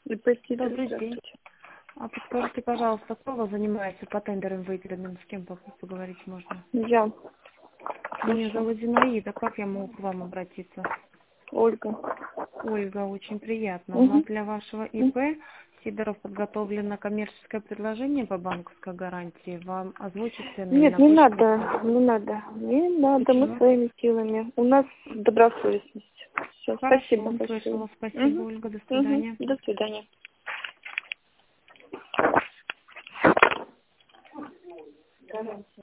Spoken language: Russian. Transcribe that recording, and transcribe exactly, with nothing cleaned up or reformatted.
Добрый день. А подскажите, пожалуйста, кто у вас занимается по тендерам выделенным? С кем по- поговорить можно? Я. Меня зовут Зинаида. Как я могу к вам обратиться? Ольга. Ольга, очень приятно. У Угу. нас для вашего ИП Сидоров подготовлено коммерческое предложение по банковской гарантии. Вам озвучить цены или Нет, на не почту надо, прислать? не надо, не надо, Почему? мы своими силами. У нас добросовестность. Все, Хорошо, спасибо большое. услышала. Спасибо, Угу. Ольга. До Угу. свидания. До свидания. Гарантия.